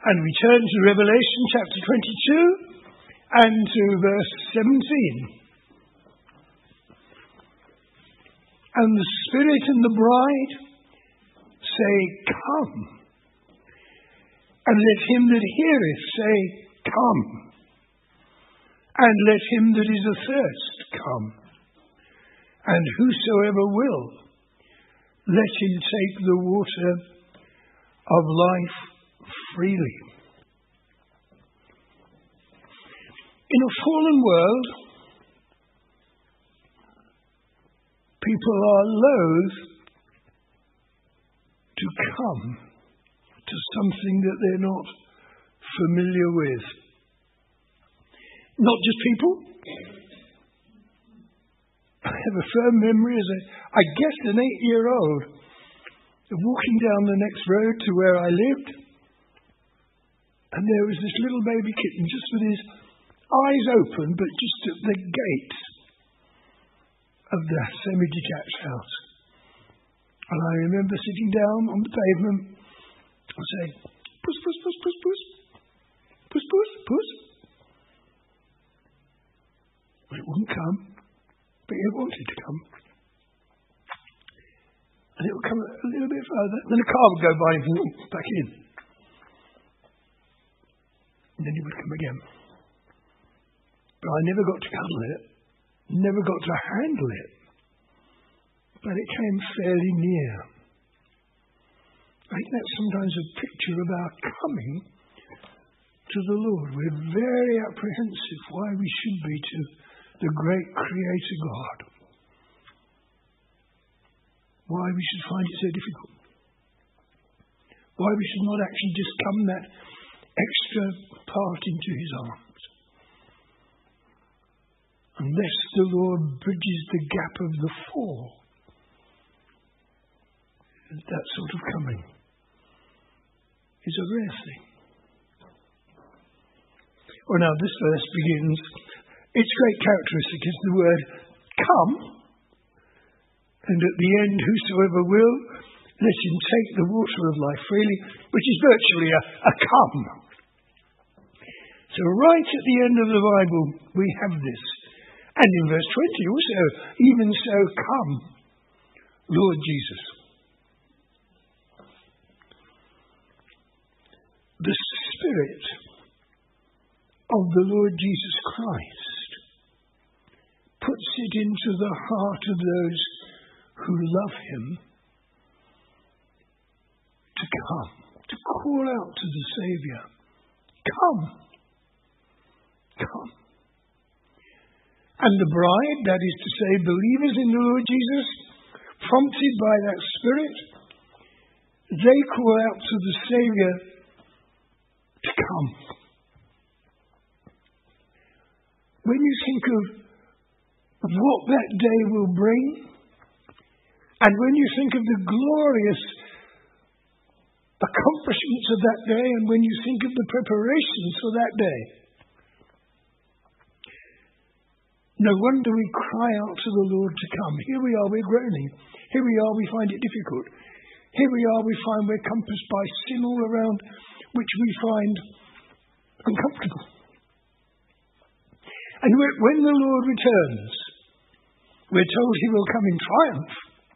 And we turn to Revelation chapter 22 and to verse 17. And the Spirit and the bride say, Come. And let him that heareth say, Come. And let him that is athirst come. And whosoever will, let him take the water of life freely. In a fallen world, people are loath to come to something that they're not familiar with. Not just people. I have a firm memory as I guess an 8-year-old of walking down the next road to where I lived, and there was this little baby kitten just with his eyes open, but just at the gate of the semi-detached house. And I remember sitting down on the pavement and saying, Puss, puss, puss, puss, puss. Puss, puss, puss. But it wouldn't come, but it wanted to come. And it would come a little bit further, then a car would go by and back in. And then it would come again. But I never got to cuddle it, never got to handle it. But it came fairly near. I think that's sometimes a picture of our coming to the Lord. We're very apprehensive why we should be to the great Creator God. Why we should find it so difficult. Why we should not actually just come that extra part into his arms. Unless the Lord bridges the gap of the fall. That sort of coming is a rare thing. Well, now this verse begins. Its great characteristic is the word come. And at the end, whosoever will, let him take the water of life freely, which is virtually a come. So right at the end of the Bible, we have this. And in verse 20 also, even so, come, Lord Jesus. The Spirit of the Lord Jesus Christ puts it into the heart of those who love him to come, to call out to the Saviour, come, come. And the bride, that is to say, believers in the Lord Jesus, prompted by that Spirit, they call out to the Saviour to come. When you think of what that day will bring, and when you think of the glorious accomplishments of that day, and when you think of the preparations for that day, no wonder we cry out to the Lord to come. Here we are, we're groaning. Here we are, we find it difficult. Here we are, we find we're compassed by sin all around, which we find uncomfortable. And when the Lord returns, we're told he will come in triumph.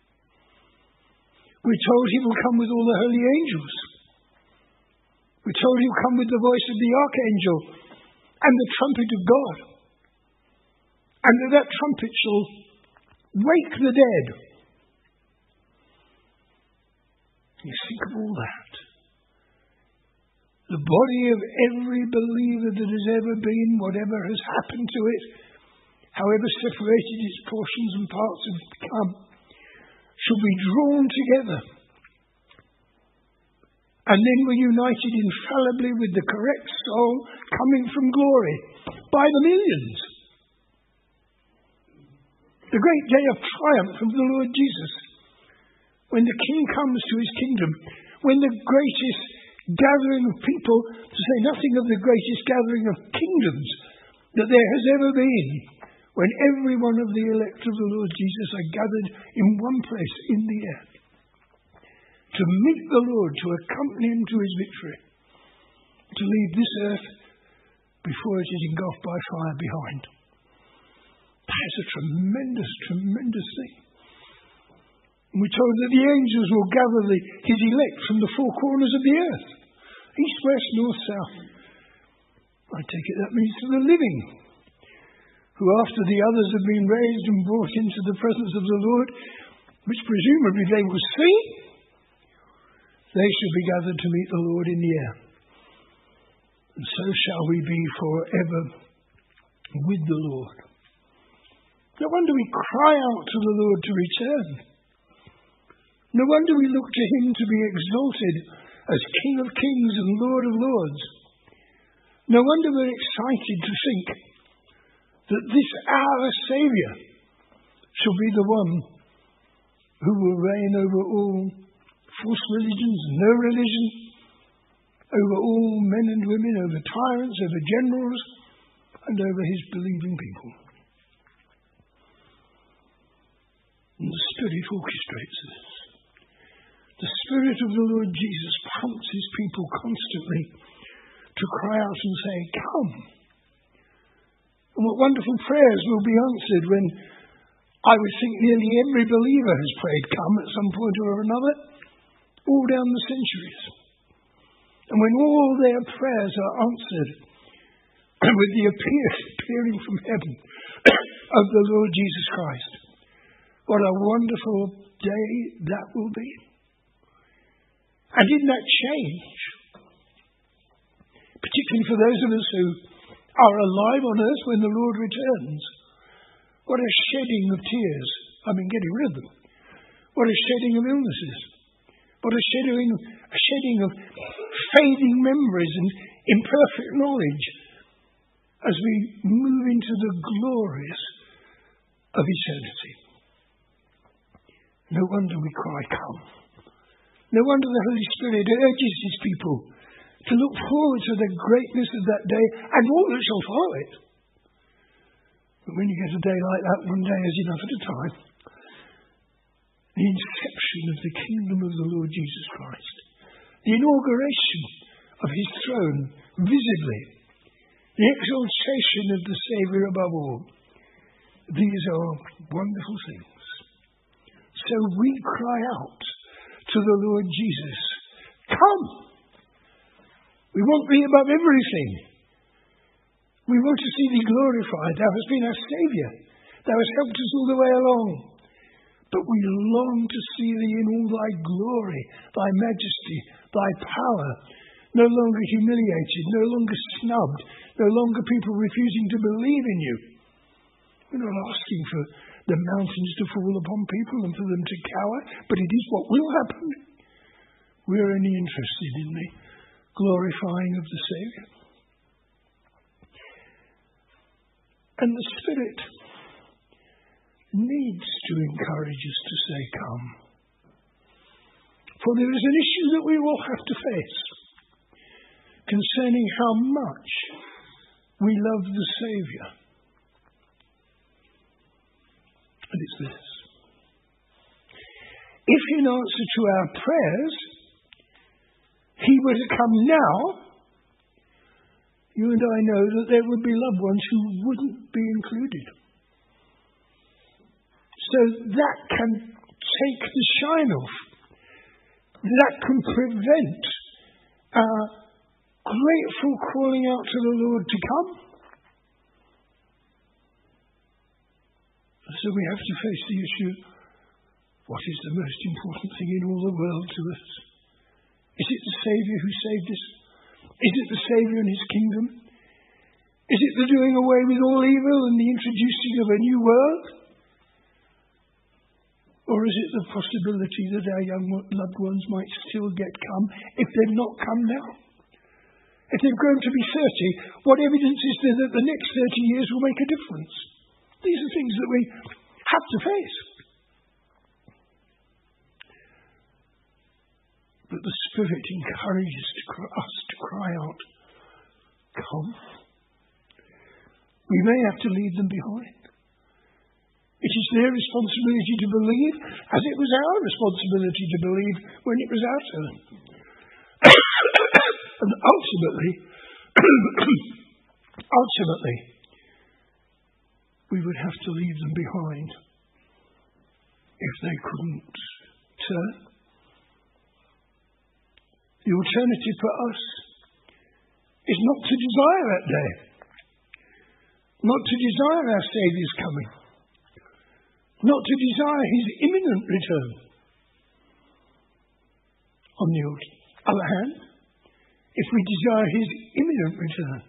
We're told he will come with all the holy angels. We're told he'll come with the voice of the archangel and the trumpet of God. And that trumpet shall wake the dead. You think of all that. The body of every believer that has ever been, whatever has happened to it, however separated its portions and parts have become, shall be drawn together. And then we're united infallibly with the correct soul coming from glory by the millions. The great day of triumph of the Lord Jesus, when the King comes to his kingdom, when the greatest gathering of people, to say nothing of the greatest gathering of kingdoms that there has ever been, when every one of the elect of the Lord Jesus are gathered in one place in the air, to meet the Lord, to accompany him to his victory. to leave this earth before it is engulfed by fire behind. That is a tremendous, tremendous thing. And we're told that the angels will gather his elect from the four corners of the earth, east, west, north, south. I take it that means to the living, who after the others have been raised and brought into the presence of the Lord, which presumably they will see, they shall be gathered to meet the Lord in the air. And so shall we be forever with the Lord. No wonder we cry out to the Lord to return. No wonder we look to him to be exalted as King of Kings and Lord of Lords. No wonder we're excited to think that this our Saviour shall be the one who will reign over all false religions, no religion, over all men and women, over tyrants, over generals, and over his believing people. And the Spirit orchestrates this. The Spirit of the Lord Jesus prompts his people constantly to cry out and say, "Come." And what wonderful prayers will be answered when I would think nearly every believer has prayed "come" at some point or another, all down the centuries. And when all their prayers are answered with the appearing from heaven of the Lord Jesus Christ, what a wonderful day that will be. And in that change, particularly for those of us who are alive on earth when the Lord returns, what a shedding of tears. I mean, getting rid of them. What a shedding of illnesses. What a shedding of fading memories and imperfect knowledge as we move into the glories of eternity. No wonder we cry, "Come." No wonder the Holy Spirit urges his people to look forward to the greatness of that day and all that shall follow it. But when you get a day like that, one day is enough at a time. The inception of the kingdom of the Lord Jesus Christ, the inauguration of his throne visibly, the exaltation of the Saviour above all, these are wonderful things. So we cry out to the Lord Jesus, "Come." We want thee above everything. We want to see thee glorified. Thou hast been our Saviour. Thou hast helped us all the way along. But we long to see thee in all thy glory, thy majesty, thy power, no longer humiliated, no longer snubbed, no longer people refusing to believe in you. We're not asking for the mountains to fall upon people and for them to cower, but it is what will happen. We're only interested in the glorifying of the Saviour. And the Spirit needs to encourage us to say, "Come." For there is an issue that we will have to face concerning how much we love the Saviour. And it's this. If in answer to our prayers, he were to come now, you and I know that there would be loved ones who wouldn't be included. So that can take the shine off. That can prevent our grateful calling out to the Lord to come. So we have to face the issue, what is the most important thing in all the world to us? Is it the Saviour who saved us? Is it the Saviour and his kingdom? Is it the doing away with all evil and the introducing of a new world? Or is it the possibility that our young loved ones might still come if they've not come now? If they've grown to be 30, what evidence is there that the next 30 years will make a difference? These are things that we have to face. But the Spirit encourages us to cry out, "Come." We may have to leave them behind. It is their responsibility to believe, as it was our responsibility to believe when it was our turn. And ultimately, we would have to leave them behind if they couldn't turn. The alternative for us is not to desire that day, not to desire our Saviour's coming, not to desire his imminent return. On the other hand, if we desire his imminent return,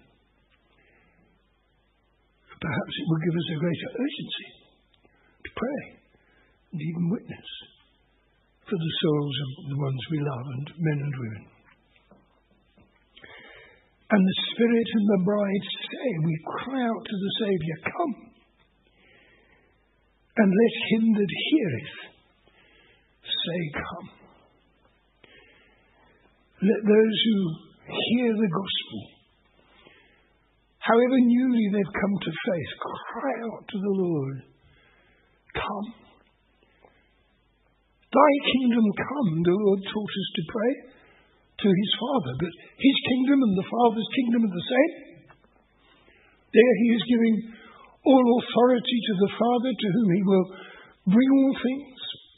perhaps it will give us a greater urgency to pray and even witness for the souls of the ones we love, and men and women. And the Spirit and the bride say, we cry out to the Saviour, come, and let him that heareth say, come. Let those who hear the gospel, however newly they've come to faith, cry out to the Lord, come. Thy kingdom come, the Lord taught us to pray to his Father, but his kingdom and the Father's kingdom are the same. There he is giving all authority to the Father, to whom he will bring all things.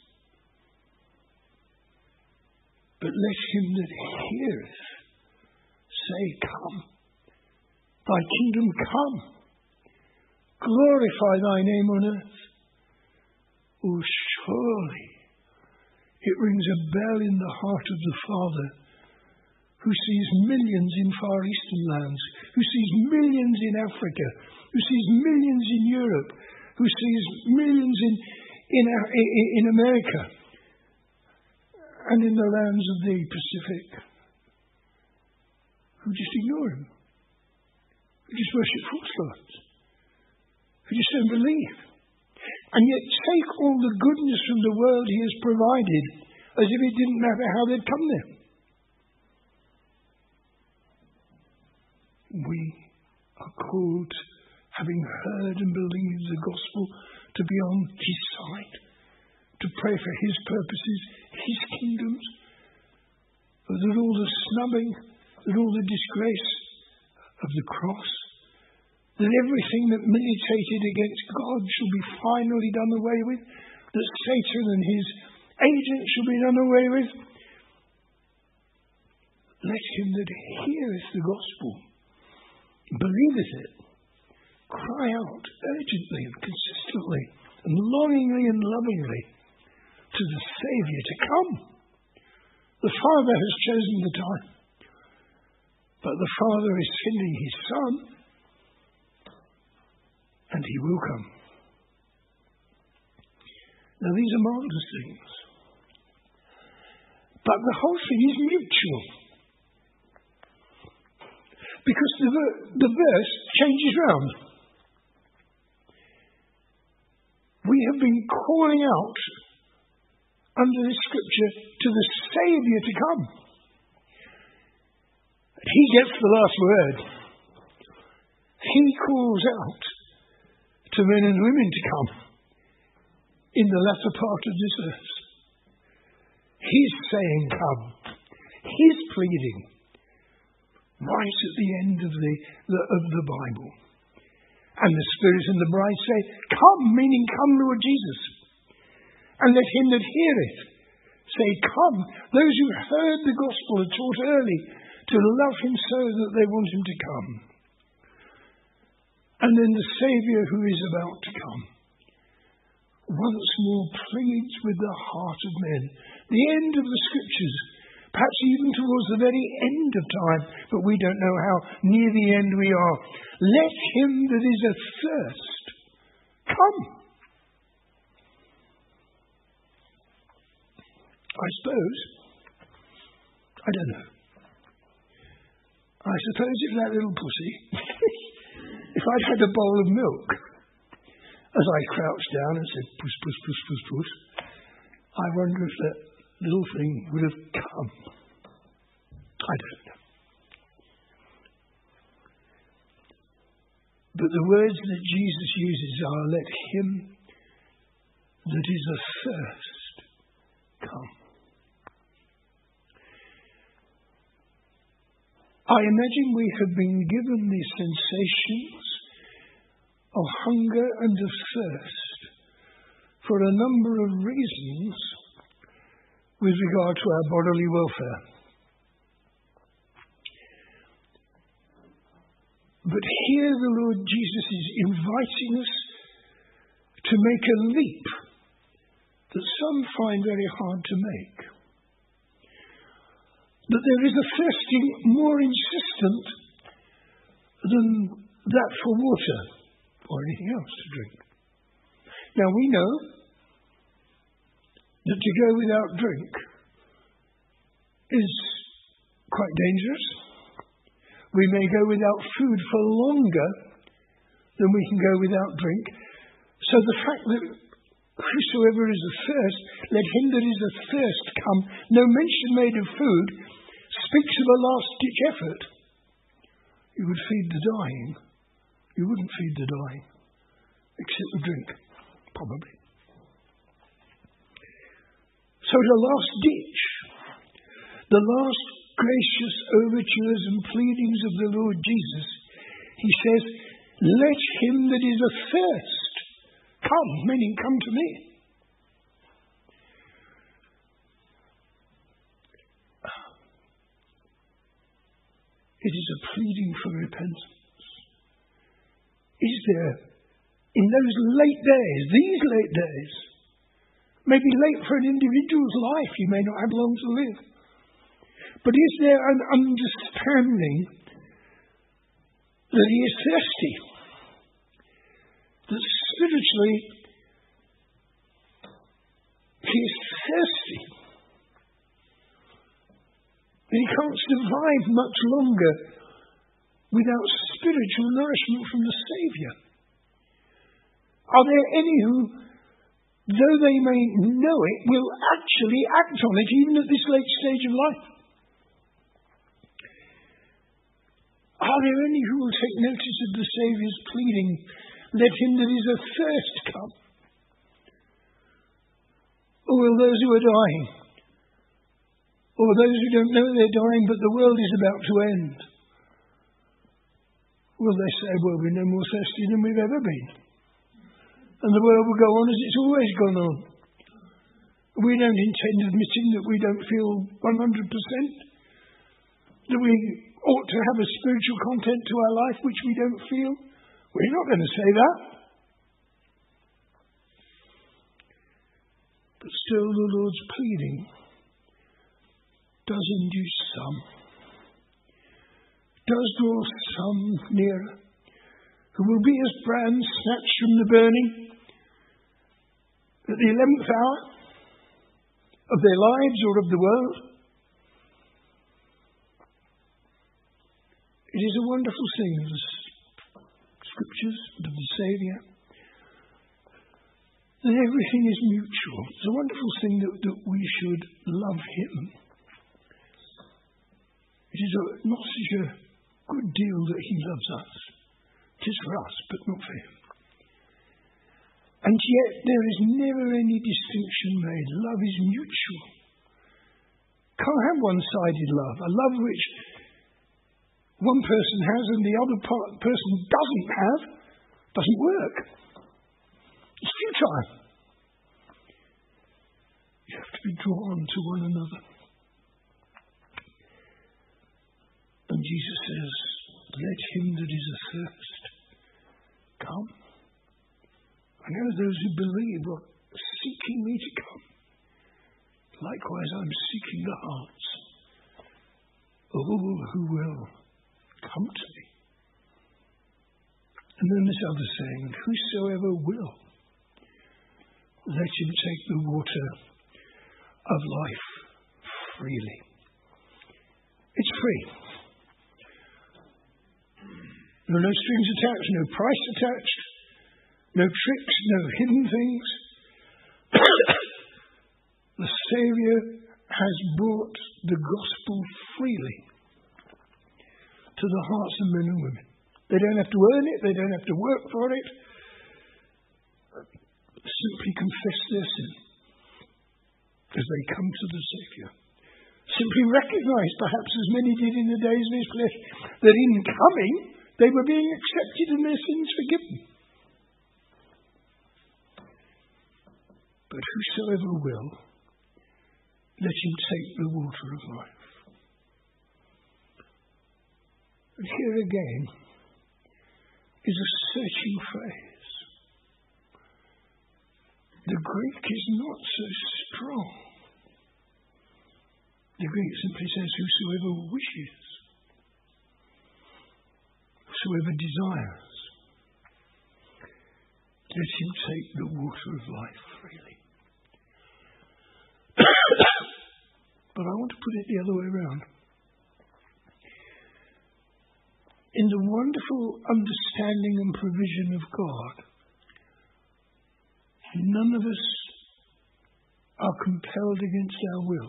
But let him that heareth say, come. Thy kingdom come. Glorify thy name on earth. Oh, surely it rings a bell in the heart of the Father, who sees millions in Far Eastern lands, who sees millions in Africa, who sees millions in Europe, who sees millions in America and in the lands of the Pacific, who just ignore him, who just worship false gods, who just don't believe, and yet take all the goodness from the world he has provided as if it didn't matter how they'd come there. We are called, having heard and believed the gospel, to be on his side, to pray for his purposes, his kingdoms, that all the snubbing, that all the disgrace of the cross, that everything that militated against God shall be finally done away with, that Satan and his agents shall be done away with. Let him that heareth the gospel, believeth it, cry out urgently and consistently and longingly and lovingly to the Saviour to come. The Father has chosen the time, but the Father is sending his Son, and he will come. Now these are marvelous things, but the whole thing is mutual, because the verse changes round. We have been calling out under this scripture to the Saviour to come. He gets the last word. He calls out to men and women to come in the latter part of this earth. He's saying, come. He's pleading right at the end of the Bible. And the Spirit and the bride say, come, meaning come, Lord Jesus. And let him that heareth say, come. Those who heard the gospel are taught early to love him so that they want him to come. And then the Saviour who is about to come once more pleads with the heart of men. The end of the scriptures, perhaps even towards the very end of time, but we don't know how near the end we are. Let him that is athirst come. I suppose, I don't know. I suppose if that little pussy, if I'd had a bowl of milk, as I crouched down and said, puss, puss, puss, puss, puss, I wonder if that little thing would have come. I don't know. But the words that Jesus uses are, let him that is athirst come. I imagine we have been given the sensations of hunger and of thirst for a number of reasons with regard to our bodily welfare. But here the Lord Jesus is inviting us to make a leap that some find very hard to make. That there is a thirsting more insistent than that for water or anything else to drink. Now we know that to go without drink is quite dangerous. We may go without food for longer than we can go without drink. So the fact that whosoever is athirst, let him that is athirst come, no mention made of food, speaks of a last-ditch effort. You would feed the dying. You wouldn't feed the dying, except with drink, probably. So the last ditch, the last gracious overtures and pleadings of the Lord Jesus, he says, let him that is athirst come, meaning come to me. It is a pleading for repentance. Is there, in those late days, these late days, maybe late for an individual's life, he may not have long to live, but is there an understanding that he is thirsty, that spiritually he is thirsty, that he can't survive much longer without spiritual nourishment from the Saviour? Are there any who, though they may know it, will actually act on it even at this late stage of life? Are there any who will take notice of the Saviour's pleading, let him that is athirst come? Or will those who are dying, or those who don't know they're dying but the world is about to end, will they say, well, we're no more thirsty than we've ever been, and the world will go on as it's always gone on? We don't intend admitting that we don't feel 100%, that we ought to have a spiritual content to our life which we don't feel. We're not going to say that. But still the Lord's pleading does induce some, does draw some nearer, who will be as brands snatched from the burning at the 11th hour of their lives or of the world. It is a wonderful thing of the Scriptures and of the Saviour that everything is mutual. It's a wonderful thing that we should love him. It is not such a good deal that he loves us. It is for us, but not for him. And yet there is never any distinction made. Love is mutual. Can't have one-sided love. A love which one person has and the other person doesn't have doesn't work. It's futile. You have to be drawn to one another. And Jesus says, let him that is athirst come. I know those who believe are seeking me to come. Likewise, I'm seeking the hearts of all who will come to me. And then this other saying, whosoever will, let him take the water of life freely. It's free. There are no strings attached, no price attached, no tricks, no hidden things. The Saviour has brought the gospel freely to the hearts of men and women. They don't have to earn it, they don't have to work for it. Simply confess their sin as they come to the Saviour simply recognized, perhaps as many did in the days of his flesh, that in coming they were being accepted and their sins forgiven. But whosoever will, let him take the water of life. And here again is a searching phrase. The Greek is not so strong. The Greek simply says, whosoever wishes, whosoever desires, let him take the water of life freely. But I want to put it the other way around. In the wonderful understanding and provision of God, none of us are compelled against our will.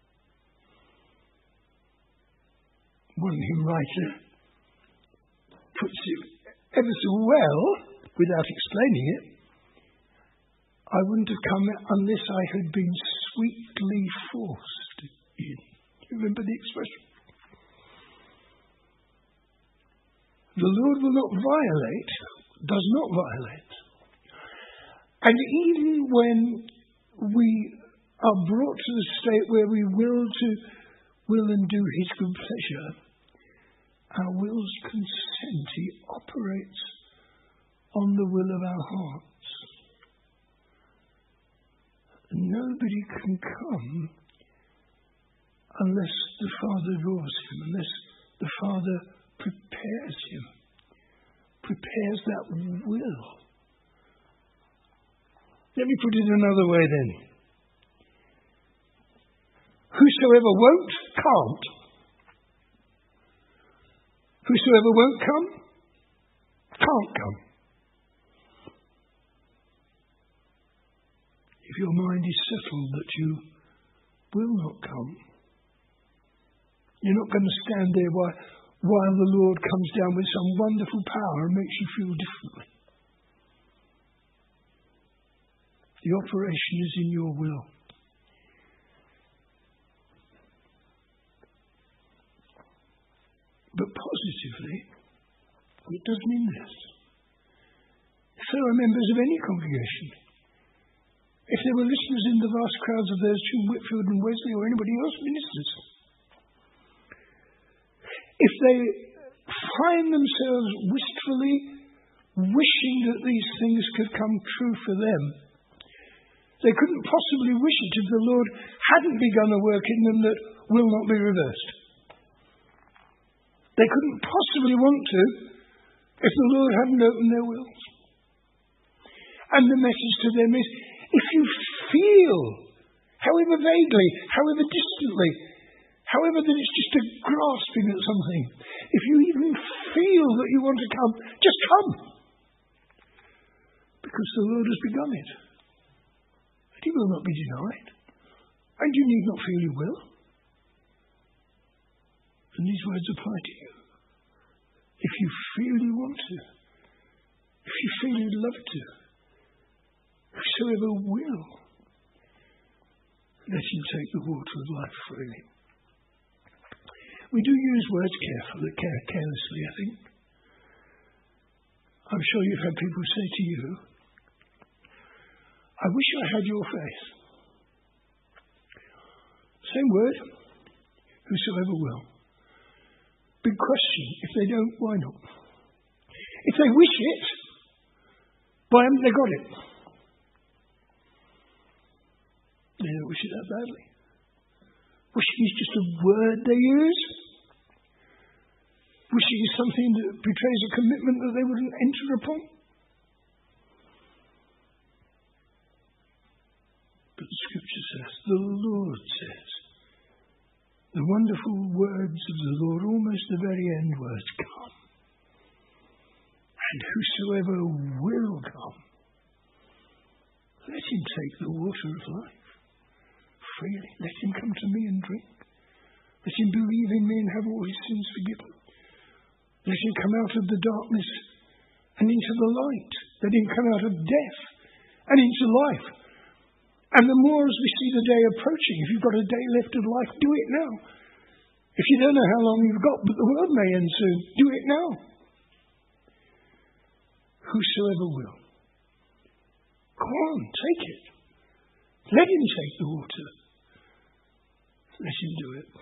One hymn writer puts it ever so well, without explaining it. I wouldn't have come unless I had been sweetly forced in. You remember the expression? The Lord will not violate, does not violate. And even when we are brought to the state where we will and do his good pleasure, our will's consent, he operates on the will of our hearts. Nobody can come unless the Father draws him, unless the Father prepares him, prepares that will. Let me put it another way then. Whosoever won't, can't. Whosoever won't come, can't come. If your mind is settled that you will not come, you're not going to stand there while the Lord comes down with some wonderful power and makes you feel differently. The operation is in your will. But positively, it does mean this. If there are members of any congregation, if there were listeners in the vast crowds of those to Whitfield and Wesley or anybody else ministers, if they find themselves wistfully wishing that these things could come true for them, they couldn't possibly wish it if the Lord hadn't begun a work in them that will not be reversed. They couldn't possibly want to if the Lord hadn't opened their wills. And the message to them is, if you feel, however vaguely, however distantly, however that it's just a grasping at something, if you even feel that you want to come, just come. Because the Lord has begun it. And he will not be denied. And you need not feel you will. And these words apply to you. If you feel you want to, if you feel you'd love to, whosoever will, let him take the water of life freely. We do use words carelessly, I think. I'm sure you've had people say to you, I wish I had your face. Same word, whosoever will. Big question, if they don't, why not? If they wish it, why haven't they got it? They don't wish it that badly. Wishing is just a word they use. Wishing is something that betrays a commitment that they wouldn't enter upon. But the Scripture says, the Lord says, the wonderful words of the Lord, almost the very end words, come. And whosoever will come, let him take the water of life freely. Let him come to me and drink. Let him believe in me and have all his sins forgiven. Let him come out of the darkness and into the light. Let him come out of death and into life. And the more as we see the day approaching, if you've got a day left of life, do it now. If you don't know how long you've got, but the world may end soon, do it now. Whosoever will. Go on, take it. Let him take the water. Let him do it.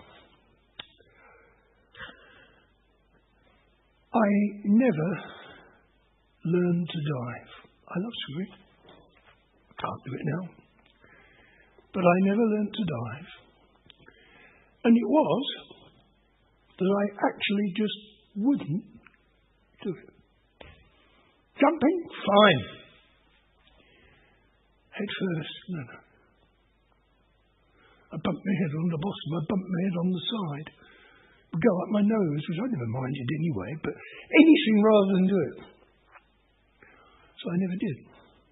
I never learned to dive. I love swimming. Can't do it now. But I never learned to dive. And it was that I actually just wouldn't do it. Jumping? Fine. Head first? No. I bumped my head on the bottom. I bumped my head on the side. Would go up my nose, which I never minded anyway, but anything rather than do it. So I never did.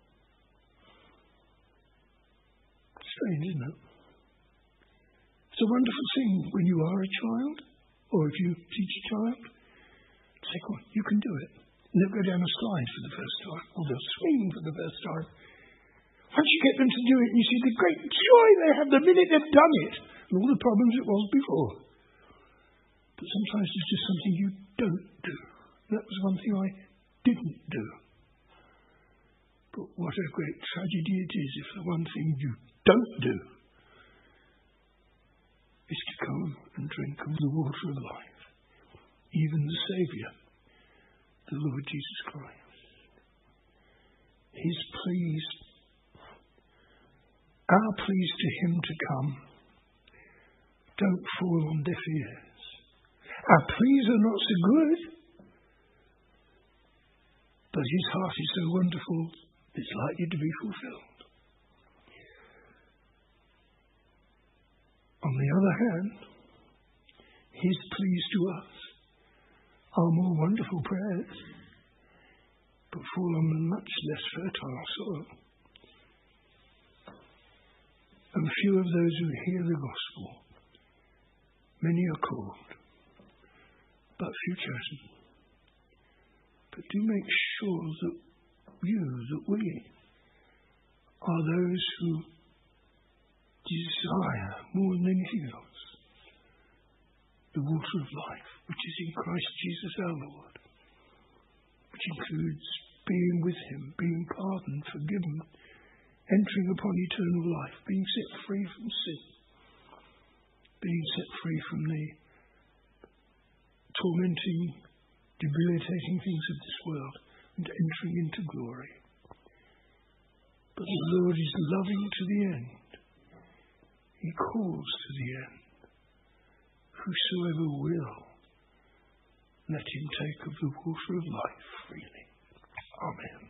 Strange, isn't it? It's a wonderful thing when you are a child, or if you teach a child, say, "Come on, you can do it." And they'll go down a slide for the first time, or they'll swing for the first time. Once you get them to do it, and you see the great joy they have the minute they've done it, and all the problems it was before. But sometimes it's just something you don't do. That was one thing I didn't do. But what a great tragedy it is if the one thing you don't do is to come and drink of the water of life. Even the Saviour, the Lord Jesus Christ. His pleas, our pleas to him to come, don't fall on deaf ears. Our pleas are not so good, but his heart is so wonderful, it's likely to be fulfilled. On the other hand, his pleas to us are more wonderful prayers, but fall on a much less fertile soil. And few of those who hear the gospel, many are called, but few chosen. But do make sure that we are those who desire more than anything else the water of life, which is in Christ Jesus our Lord, which includes being with him, being pardoned, forgiven, entering upon eternal life, being set free from sin, being set free from the tormenting, debilitating things of this world, and entering into glory. But the Lord is loving to the end. He calls to the end. Whosoever will, let him take of the water of life freely. Amen.